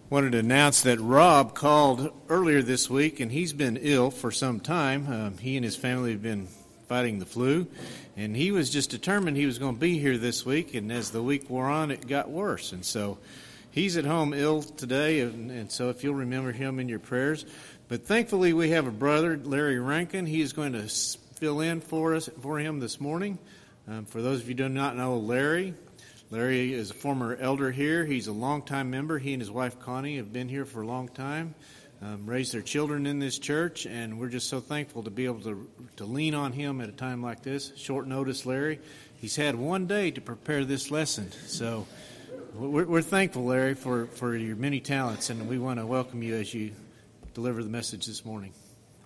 Wanted to announce that Rob called earlier this week, and he's been ill for some time. He and his family have been fighting the flu, and he was just determined he was going to be here this week, and as the week wore on, it got worse. And so he's at home ill today, and so if you'll remember him in your prayers. But thankfully, we have a brother, Larry Rankin. He is going to fill in for him this morning. For those of you who do not know Larry is a former elder here. He's a longtime member. He and his wife Connie have been here for a long time, raised their children in this church, and we're just so thankful to be able to lean on him at a time like this. Short notice, Larry. He's had one day to prepare this lesson, so we're thankful, Larry, for your many talents, and we want to welcome you as you deliver the message this morning.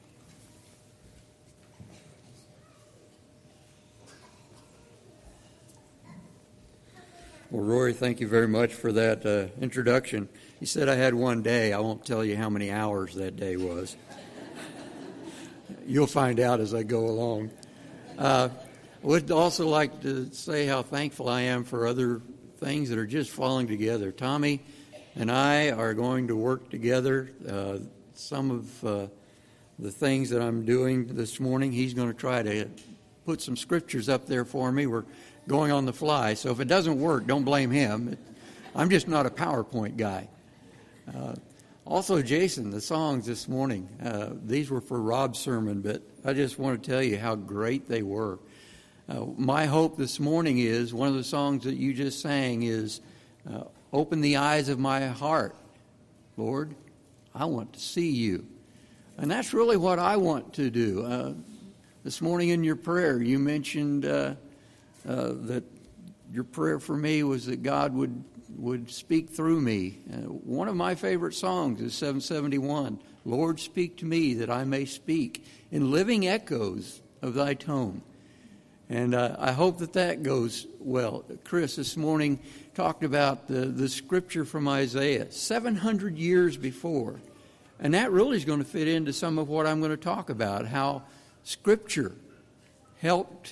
Well, Rory, thank you very much for that introduction. You said I had one day. I won't tell you how many hours that day was. You'll find out as I go along. I would also like to say how thankful I am for other things that are just falling together. Tommy and I are going to work together. Some of the things that I'm doing this morning, he's going to try to put some scriptures up there for me. We're going on the fly, so if it doesn't work, don't blame him. I'm just not a PowerPoint guy. Also, Jason, the songs this morning, these were for Rob's sermon, but I just want to tell you how great they were. My hope this morning is, one of the songs that you just sang is, open the eyes of my heart, Lord, I want to see you. And that's really what I want to do. This morning in your prayer, you mentioned that your prayer for me was that God would speak through me. One of my favorite songs is 771, Lord, speak to me that I may speak in living echoes of thy tone. And I hope that goes well. Chris this morning talked about the scripture from Isaiah 700 years before. And that really is going to fit into some of what I'm going to talk about, how scripture helped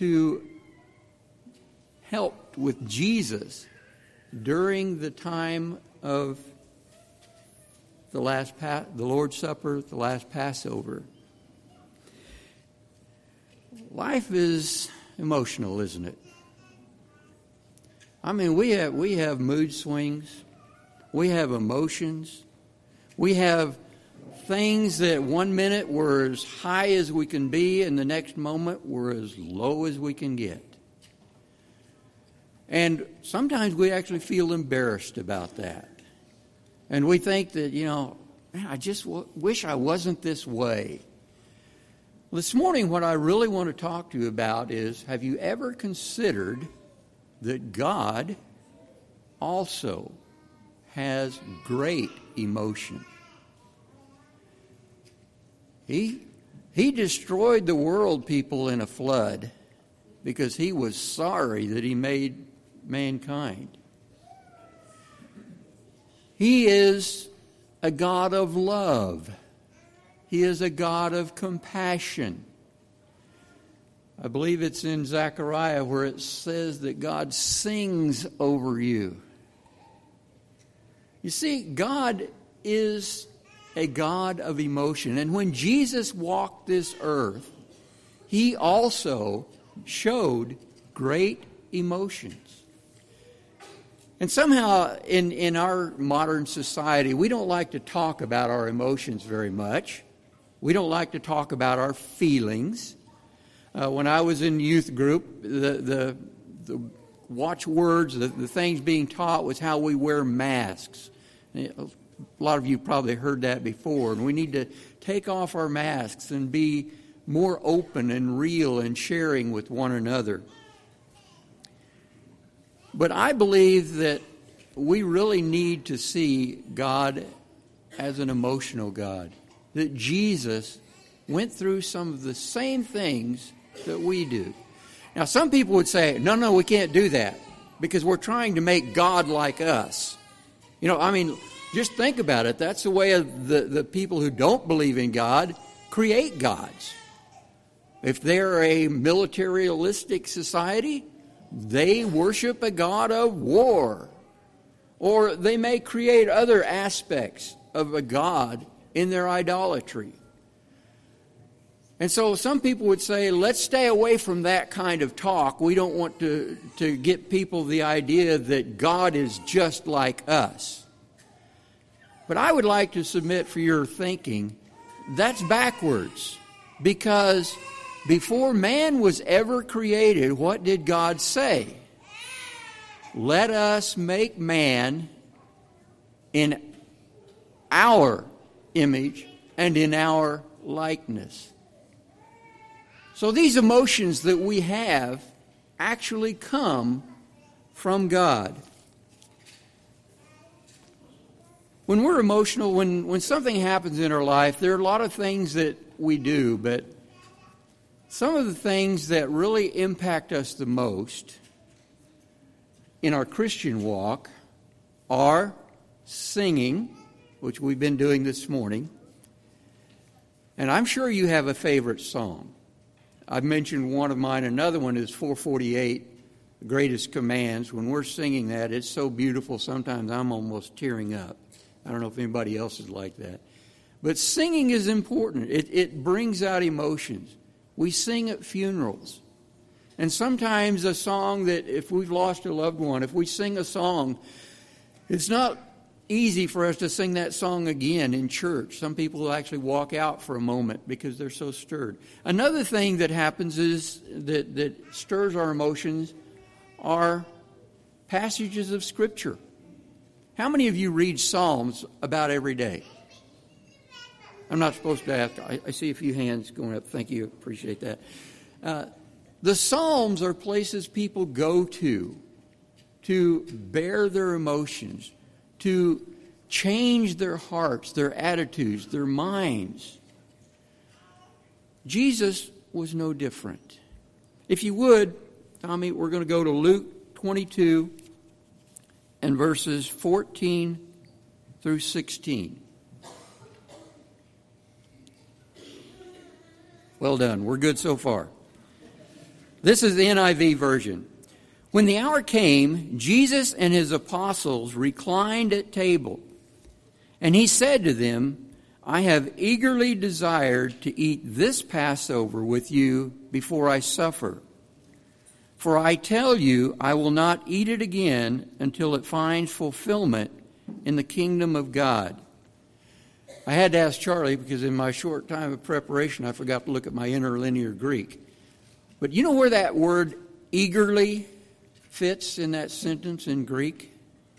with Jesus during the time of the Lord's Supper, the last Passover. Life is emotional, isn't it? I mean, we have mood swings, we have emotions, we have things that one minute we're as high as we can be, and the next moment we're as low as we can get. And sometimes we actually feel embarrassed about that. And we think that, man, I just wish I wasn't this way. This morning, what I really want to talk to you about is, have you ever considered that God also has great emotion? He destroyed the world, people, in a flood because he was sorry that he made mankind. He is a God of love. He is a God of compassion. I believe it's in Zechariah where it says that God sings over you. You see, God is a God of emotion. And when Jesus walked this earth, he also showed great emotions. And somehow in our modern society, we don't like to talk about our emotions very much. We don't like to talk about our feelings. When I was in youth group, the watchwords, the things being taught was how we wear masks. A lot of you probably heard that before. And we need to take off our masks and be more open and real and sharing with one another. But I believe that we really need to see God as an emotional God. That Jesus went through some of the same things that we do. Now, some people would say, no, we can't do that because we're trying to make God like us. Just think about it. That's the way of the people who don't believe in God create gods. If they're a militaristic society, they worship a god of war. Or they may create other aspects of a god in their idolatry. And so some people would say, let's stay away from that kind of talk. We don't want to get people the idea that God is just like us. But I would like to submit for your thinking, that's backwards. Because before man was ever created, what did God say? Let us make man in our image and in our likeness. So these emotions that we have actually come from God. When we're emotional, when something happens in our life, there are a lot of things that we do, but some of the things that really impact us the most in our Christian walk are singing, which we've been doing this morning, and I'm sure you have a favorite song. I've mentioned one of mine. Another one is 448, The Greatest Commands. When we're singing that, it's so beautiful, sometimes I'm almost tearing up. I don't know if anybody else is like that. But singing is important. It brings out emotions. We sing at funerals. And sometimes a song that, if we've lost a loved one, if we sing a song, it's not easy for us to sing that song again in church. Some people will actually walk out for a moment because they're so stirred. Another thing that happens is that stirs our emotions are passages of Scripture. How many of you read Psalms about every day? I'm not supposed to ask. I see a few hands going up. Thank you. Appreciate that. The Psalms are places people go to bear their emotions, to change their hearts, their attitudes, their minds. Jesus was no different. If you would, Tommy, we're going to go to Luke 22 and verses 14 through 16. Well done. We're good so far. This is the NIV version. When the hour came, Jesus and his apostles reclined at table, and he said to them, I have eagerly desired to eat this Passover with you before I suffer. For I tell you, I will not eat it again until it finds fulfillment in the kingdom of God. I had to ask Charlie because in my short time of preparation, I forgot to look at my interlinear Greek. But you know where that word eagerly fits in that sentence in Greek?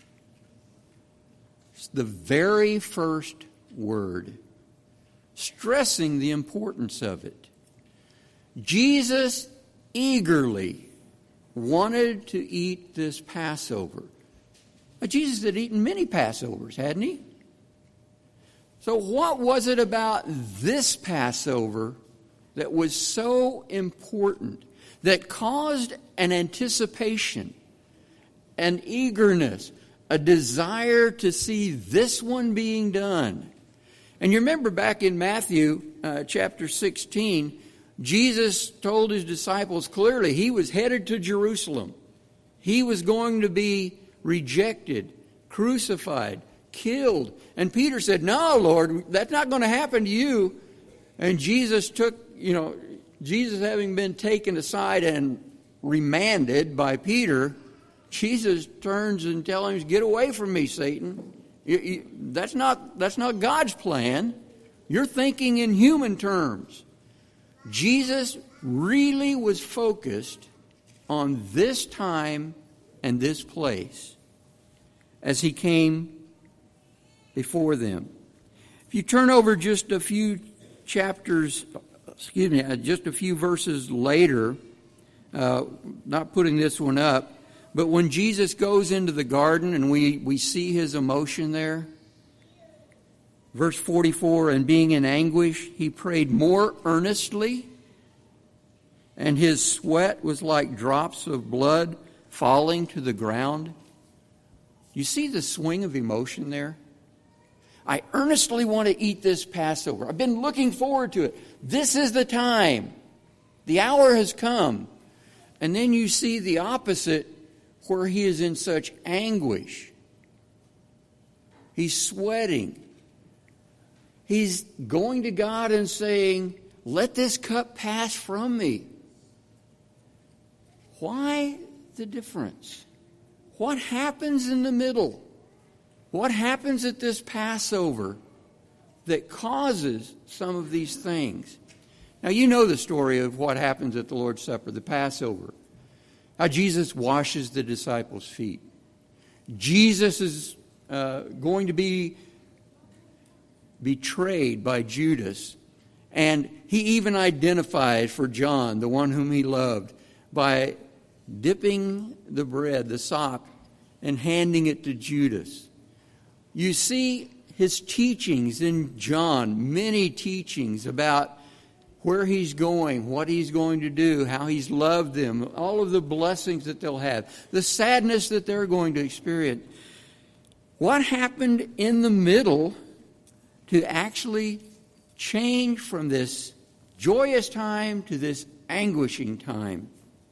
It's the very first word, stressing the importance of it. Jesus eagerly wanted to eat this Passover. Now, Jesus had eaten many Passovers, hadn't he? So what was it about this Passover that was so important, that caused an anticipation, an eagerness, a desire to see this one being done? And you remember back in Matthew chapter 16, Jesus told his disciples clearly he was headed to Jerusalem. He was going to be rejected, crucified, killed. And Peter said, no, Lord, that's not going to happen to you. And Jesus Jesus having been taken aside and remanded by Peter, Jesus turns and tells him, get away from me, Satan. That's not God's plan. You're thinking in human terms. Jesus really was focused on this time and this place as he came before them. If you turn over just a few just a few verses later, not putting this one up, but when Jesus goes into the garden and we see his emotion there, verse 44, and being in anguish, he prayed more earnestly, and his sweat was like drops of blood falling to the ground. You see the swing of emotion there? I earnestly want to eat this Passover. I've been looking forward to it. This is the time. The hour has come. And then you see the opposite, where he is in such anguish. He's sweating. He's going to God and saying, let this cup pass from me. Why the difference? What happens in the middle? What happens at this Passover that causes some of these things? Now, you know the story of what happens at the Lord's Supper, the Passover. How Jesus washes the disciples' feet. Jesus is going to be betrayed by Judas. And he even identified for John, the one whom he loved, by dipping the bread, the sop, and handing it to Judas. You see his teachings in John, many teachings about where he's going, what he's going to do, how he's loved them, all of the blessings that they'll have, the sadness that they're going to experience. What happened in the middle to actually change from this joyous time to this anguishing time?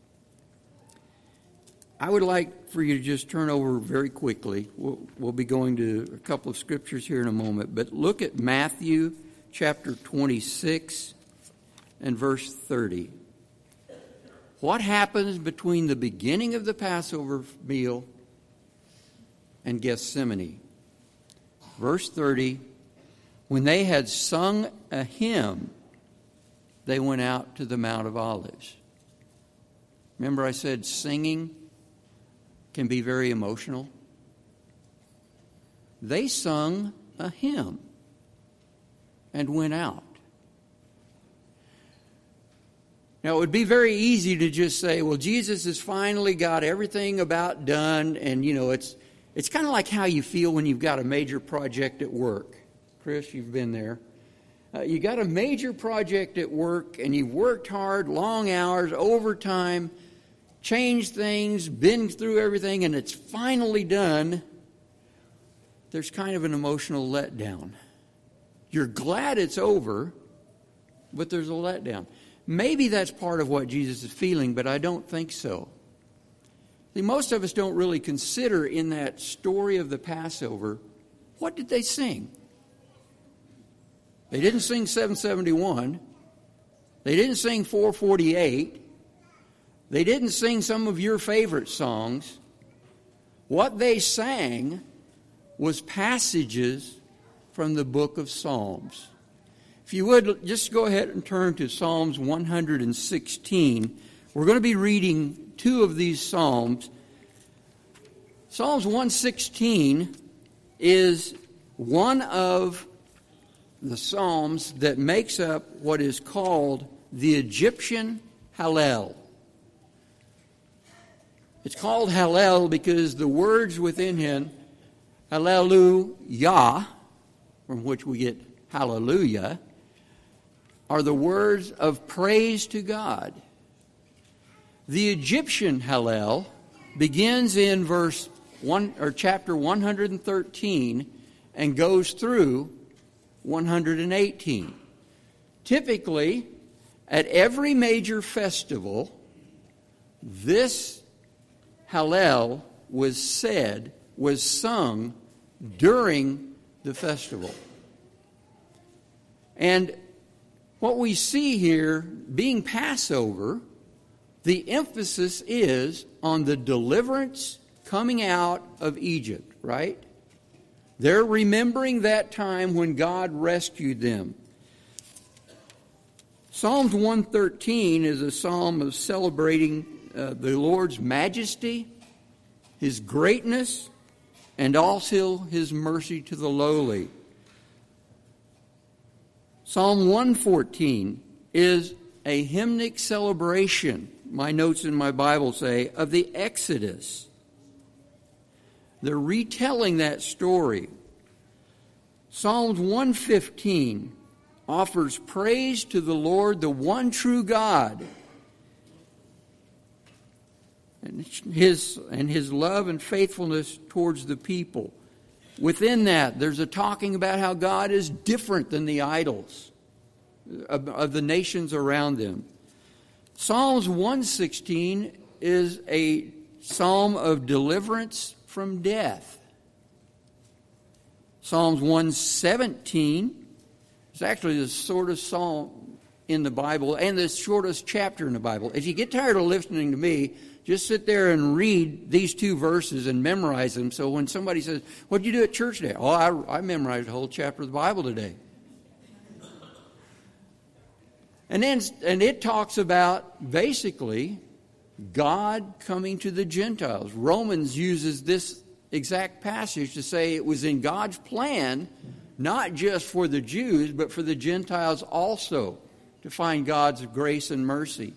I would like for you to just turn over very quickly. We'll be going to a couple of scriptures here in a moment, but look at Matthew chapter 26 and verse 30. What happens between the beginning of the Passover meal and Gethsemane? Verse 30, when they had sung a hymn, they went out to the Mount of Olives. Remember I said singing can be very emotional? They sung a hymn and went out. Now, it would be very easy to just say, well, Jesus has finally got everything about done, and, it's kind of like how you feel when you've got a major project at work. Chris, you've been there. You got a major project at work, and you've worked hard, long hours, overtime, changed things, been through everything, and it's finally done. There's kind of an emotional letdown. You're glad it's over, but there's a letdown. Maybe that's part of what Jesus is feeling, but I don't think so. See, most of us don't really consider in that story of the Passover, what did they sing? They didn't sing 771. They didn't sing 448. They didn't sing some of your favorite songs. What they sang was passages from the book of Psalms. If you would, just go ahead and turn to Psalms 116. We're going to be reading two of these Psalms. Psalms 116 is one of the Psalms that makes up what is called the Egyptian Hallel. It's called Hallel because the words within it, Hallelujah, from which we get hallelujah, are the words of praise to God. The Egyptian Hallel begins in chapter 113 and goes through 118. Typically, at every major festival, this Hallel was sung during the festival. And what we see here, being Passover, the emphasis is on the deliverance coming out of Egypt, right? They're remembering that time when God rescued them. Psalms 113 is a psalm of celebrating the Lord's majesty, His greatness, and also His mercy to the lowly. Psalm 114 is a hymnic celebration, my notes in my Bible say, of the Exodus. They're retelling that story. Psalms 115 offers praise to the Lord, the one true God, and his love and faithfulness towards the people. Within that, there's a talking about how God is different than the idols of the nations around them. Psalms 116 is a psalm of deliverance from death. Psalms 117 is actually the shortest psalm in the Bible and the shortest chapter in the Bible. If you get tired of listening to me, just sit there and read these 2 verses and memorize them. So when somebody says, "What did you do at church today?" "Oh, I memorized the whole chapter of the Bible today." And it talks about basically God coming to the Gentiles. Romans uses this exact passage to say it was in God's plan, not just for the Jews, but for the Gentiles also, to find God's grace and mercy.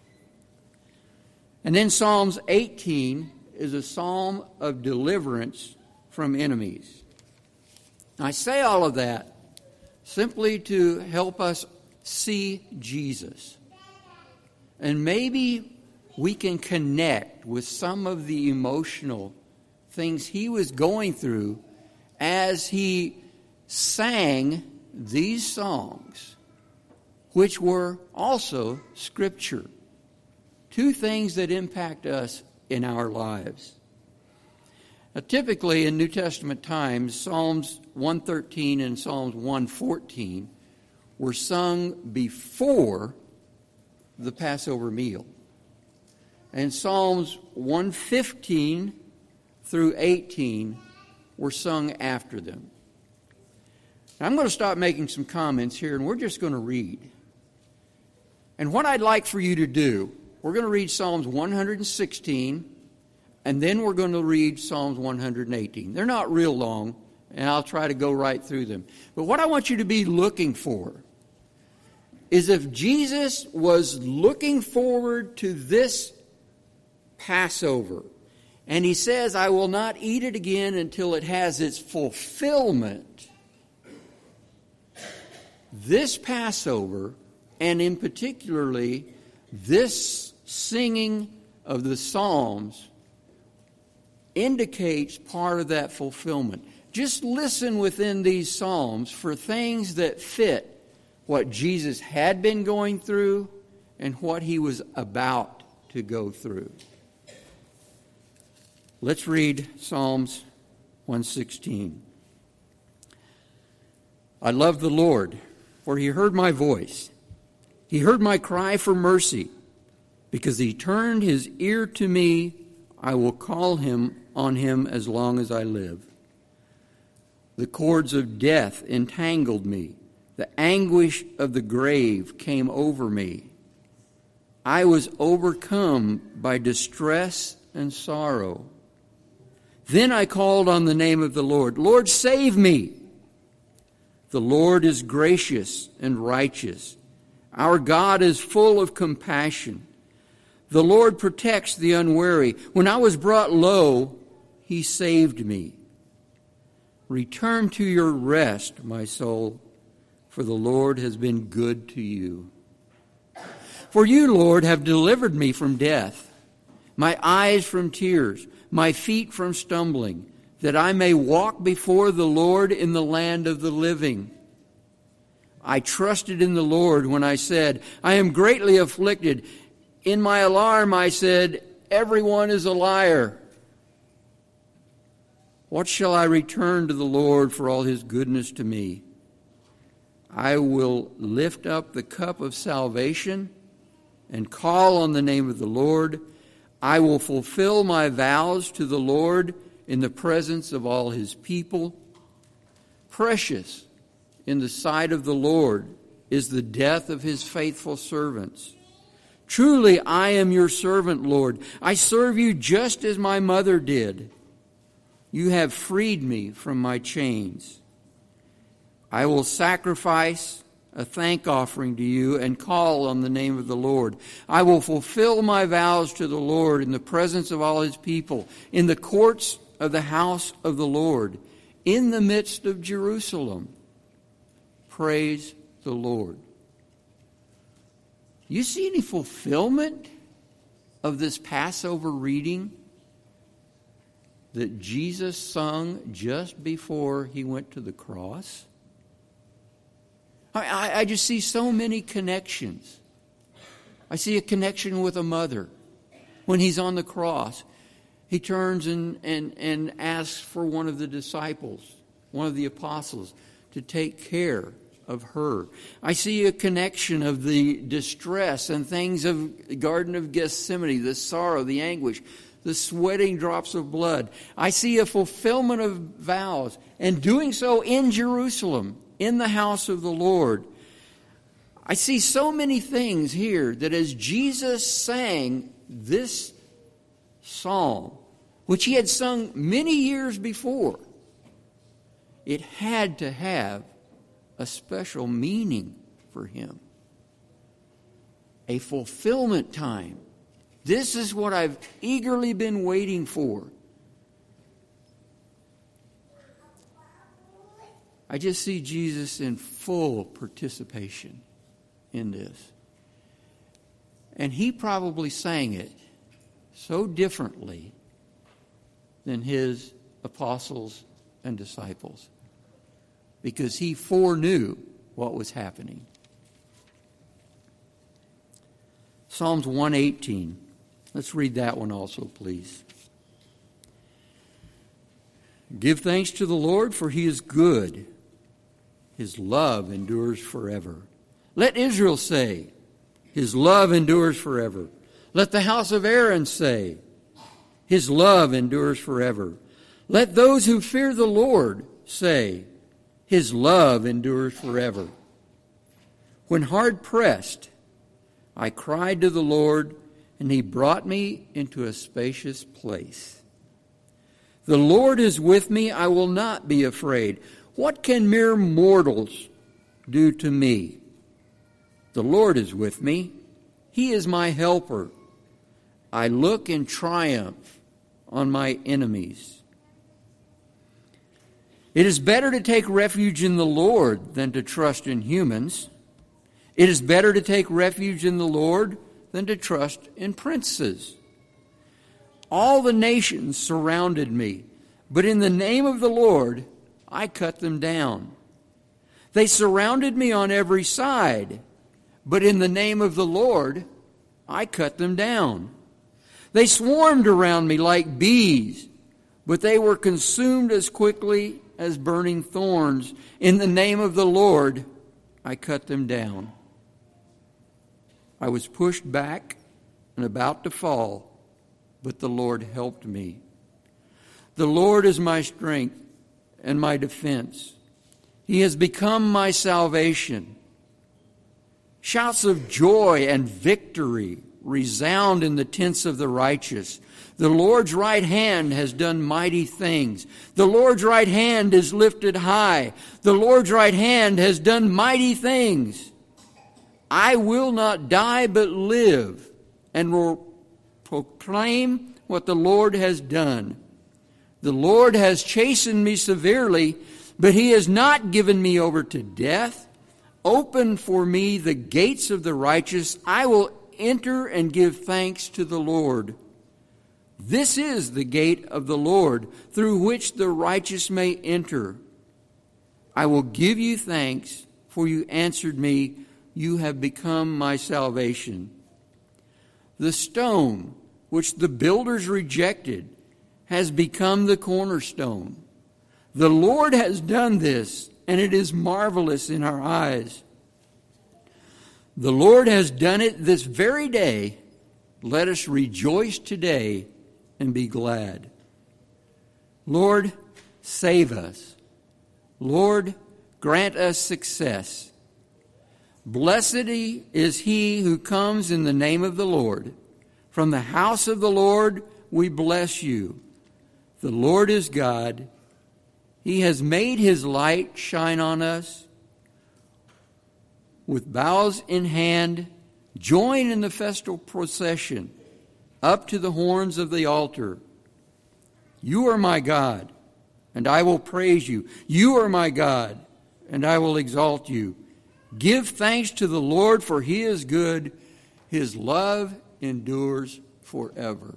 And then Psalms 18 is a psalm of deliverance from enemies. I say all of that simply to help us see Jesus. And maybe we can connect with some of the emotional things he was going through as he sang these songs, which were also Scripture. 2 things that impact us in our lives. Now, typically in New Testament times, Psalms 113 and Psalms 114 were sung before the Passover meal. And Psalms 115 through 18 were sung after them. Now, I'm going to stop making some comments here, and we're just going to read. And what I'd like for you to do, we're going to read Psalms 116, and then we're going to read Psalms 118. They're not real long, and I'll try to go right through them. But what I want you to be looking for is if Jesus was looking forward to this Passover, and he says, "I will not eat it again until it has its fulfillment." This Passover, and in particularly this singing of the Psalms, indicates part of that fulfillment. Just listen within these Psalms for things that fit what Jesus had been going through and what he was about to go through. Let's read Psalms 116. "I love the Lord, for he heard my voice. He heard my cry for mercy. Because he turned his ear to me, I will call on him as long as I live. The cords of death entangled me. The anguish of the grave came over me. I was overcome by distress and sorrow. Then I called on the name of the Lord. Lord, save me. The Lord is gracious and righteous. Our God is full of compassion. The Lord protects the unwary. When I was brought low, he saved me. Return to your rest, my soul, for the Lord has been good to you. For you, Lord, have delivered me from death, my eyes from tears, my feet from stumbling, that I may walk before the Lord in the land of the living. I trusted in the Lord when I said, I am greatly afflicted. In my alarm I said, everyone is a liar. What shall I return to the Lord for all his goodness to me? I will lift up the cup of salvation and call on the name of the Lord. I will fulfill my vows to the Lord in the presence of all his people. Precious in the sight of the Lord is the death of his faithful servants. Truly, I am your servant, Lord. I serve you just as my mother did. You have freed me from my chains. I will sacrifice a thank offering to you and call on the name of the Lord. I will fulfill my vows to the Lord in the presence of all his people, in the courts of the house of the Lord, in the midst of Jerusalem. Praise the Lord. You see any fulfillment of this Passover reading that Jesus sung just before he went to the cross? I just see so many connections. I see a connection with a mother. When he's on the cross, he turns and asks for one of the disciples one of the apostles, to take care of her. I see a connection of the distress and things of the Garden of Gethsemane, the sorrow, the anguish, the sweating drops of blood. I see a fulfillment of vows, and doing so in Jerusalem, in the house of the Lord. I see so many things here that as Jesus sang this psalm, which he had sung many years before, it had to have a special meaning for him. A fulfillment time. This is what I've eagerly been waiting for. I just see Jesus in full participation in this. And he probably sang it so differently than his apostles and disciples, because he foreknew what was happening. Psalms 118. Let's read that one also, please. Give thanks to the Lord, for he is good. His love endures forever. Let Israel say, his love endures forever. Let the house of Aaron say, his love endures forever. Let those who fear the Lord say, his love endures forever. When hard pressed, I cried to the Lord, and he brought me into a spacious place. The Lord is with me, I will not be afraid. What can mere mortals do to me? The Lord is with me. He is my helper. I look in triumph on my enemies. It is better to take refuge in the Lord than to trust in humans. It is better to take refuge in the Lord than to trust in princes. All the nations surrounded me, but in the name of the Lord I cut them down. They surrounded me on every side, but in the name of the Lord I cut them down. They swarmed around me like bees, but they were consumed as quickly as burning thorns. In the name of the Lord I cut them down. I was pushed back and about to fall, but the Lord helped me. The Lord is my strength and my defense. He has become my salvation. Shouts of joy and victory resound in the tents of the righteous. The Lord's right hand has done mighty things. The Lord's right hand is lifted high. The Lord's right hand has done mighty things. I will not die but live and will proclaim what the Lord has done. The Lord has chastened me severely, but he has not given me over to death. Open for me the gates of the righteous. I will enter and give thanks to the Lord. This is the gate of the Lord, through which the righteous may enter. I will give you thanks, for you answered me. You have become my salvation. The stone which the builders rejected has become the cornerstone. The Lord has done this, and it is marvelous in our eyes. The Lord has done it this very day. Let us rejoice today and be glad. Lord, save us. Lord, grant us success. Blessed is he who comes in the name of the Lord. From the house of the Lord we bless you. The Lord is God. He has made his light shine on us. With boughs in hand, join in the festal procession up to the horns of the altar. You are my God, and I will praise you. You are my God, and I will exalt you. Give thanks to the Lord, for he is good. His love endures forever.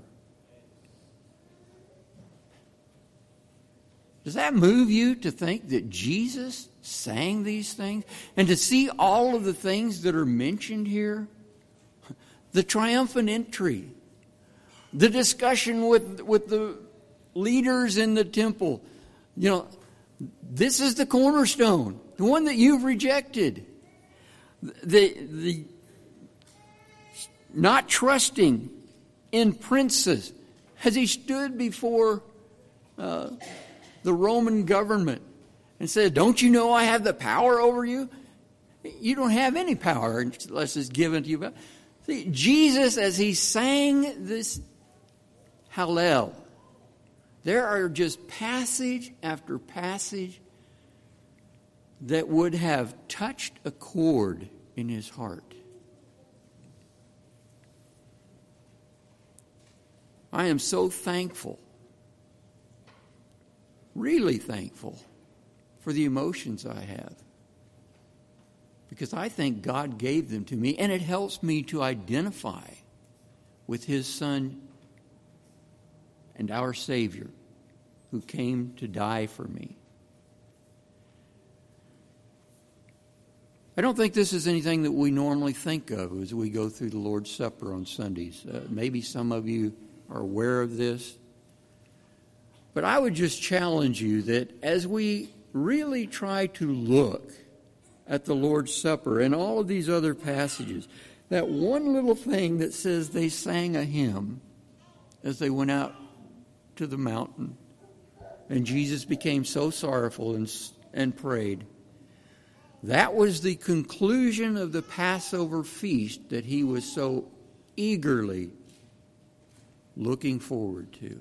Does that move you to think that Jesus sang these things? And to see all of the things that are mentioned here? The triumphant entry. The discussion with the leaders in the temple. You know, This is the cornerstone, the one that you've rejected. The not trusting in princes. As he stood before the Roman government and said, don't you know I have the power over you? You don't have any power unless it's given to you. See, Jesus, as he sang this Hallel, there are just passage after passage that would have touched a chord in his heart. I am so thankful, really thankful, for the emotions I have. Because I think God gave them to me, and it helps me to identify with his Son and our Savior who came to die for me. I don't think this is anything that we normally think of as we go through the Lord's Supper on Sundays. Maybe some of you are aware of this. But I would just challenge you that as we really try to look at the Lord's Supper and all of these other passages, that one little thing that says they sang a hymn as they went out to the mountain, and Jesus became so sorrowful and prayed. That was the conclusion of the Passover feast that he was so eagerly looking forward to.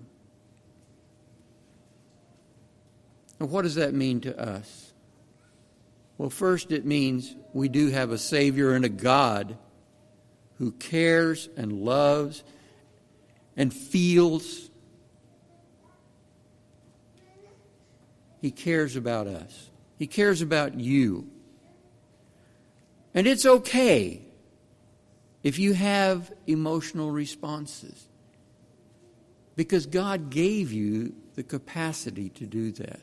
And what does that mean to us? Well, first it means we do have a Savior and a God who cares and loves and feels. He cares about us. He cares about you. And it's okay if you have emotional responses, because God gave you the capacity to do that.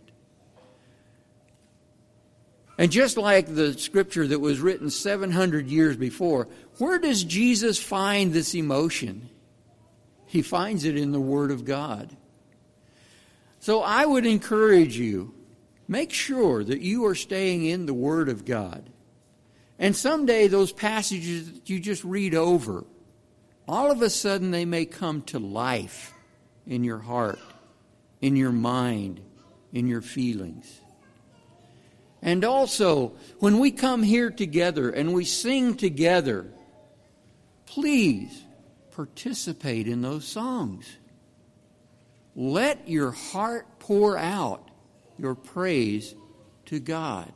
And just like the scripture that was written 700 years before, where does Jesus find this emotion? He finds it in the Word of God. So I would encourage you, make sure that you are staying in the Word of God. And someday those passages that you just read over, all of a sudden they may come to life in your heart, in your mind, in your feelings. And also, when we come here together and we sing together, please participate in those songs. Let your heart pour out your praise to God.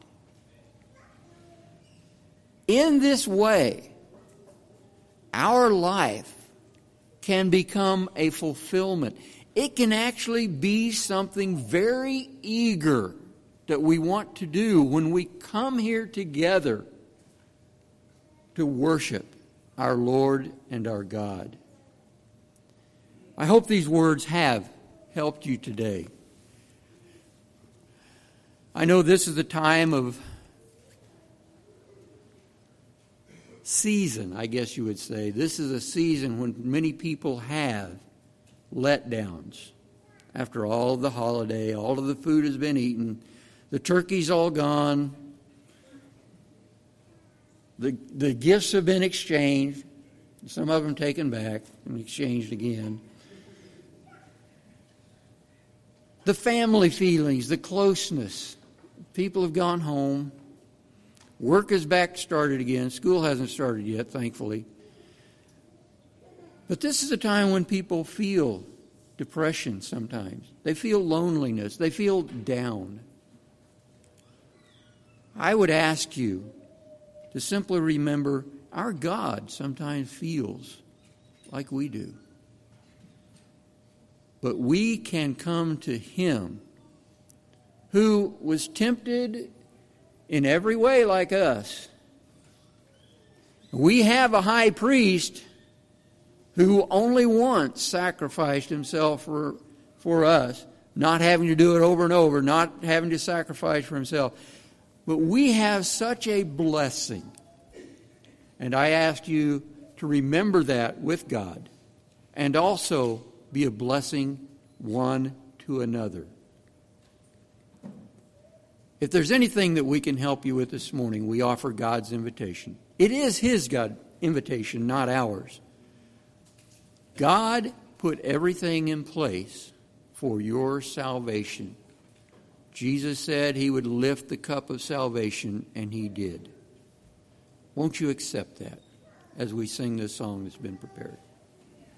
In this way, our life can become a fulfillment. It can actually be something very eager that we want to do when we come here together to worship our Lord and our God. I hope these words have helped you today. I know this is the time of season, I guess you would say. This is a season when many people have letdowns. After all of the holiday, all of the food has been eaten, the turkey's all gone, the gifts have been exchanged, some of them taken back and exchanged again. The family feelings, the closeness. People have gone home. Work is back started again. School hasn't started yet, thankfully. But this is a time when people feel depression sometimes. They feel loneliness. They feel down. I would ask you to simply remember our God sometimes feels like we do. But we can come to Him who was tempted in every way like us. We have a high priest who only once sacrificed himself for us, not having to do it over and over, not having to sacrifice for himself. But we have such a blessing. And I ask you to remember that with God and also be a blessing one to another. If there's anything that we can help you with this morning, we offer God's invitation. It is His God invitation, not ours. God put everything in place for your salvation. Jesus said He would lift the cup of salvation, and He did. Won't you accept that as we sing this song that's been prepared?